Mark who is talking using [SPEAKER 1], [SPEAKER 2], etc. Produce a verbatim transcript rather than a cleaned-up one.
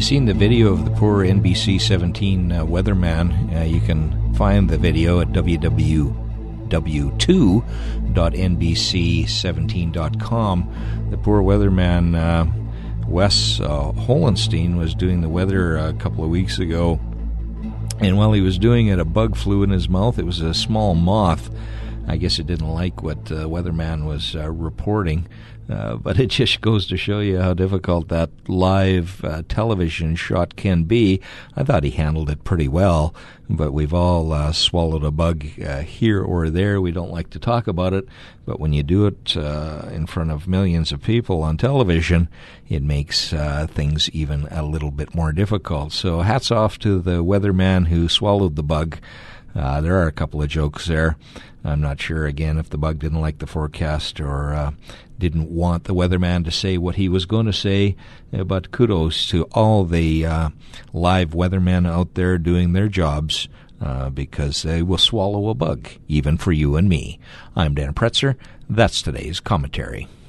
[SPEAKER 1] seen the video of the poor N B C seventeen uh, weatherman? Uh, you can find the video at w w w two dot n b c seventeen dot com. The poor weatherman, uh, Wes uh, Holenstein, was doing the weather a couple of weeks ago, and while he was doing it, a bug flew in his mouth. It was a small moth. I guess it didn't like what the uh, weatherman was uh, reporting, uh, but it just goes to show you how difficult that live uh, television shot can be. I thought he handled it pretty well, but we've all uh, swallowed a bug uh, here or there. We don't like to talk about it, but when you do it uh, in front of millions of people on television, it makes uh, things even a little bit more difficult. So hats off to the weatherman who swallowed the bug. Uh, there are a couple of jokes there. I'm not sure, again, if the bug didn't like the forecast or uh, didn't want the weatherman to say what he was going to say, uh, but kudos to all the uh, live weathermen out there doing their jobs, uh, because they will swallow a bug, even for you and me. I'm Dan Pretzer. That's today's commentary.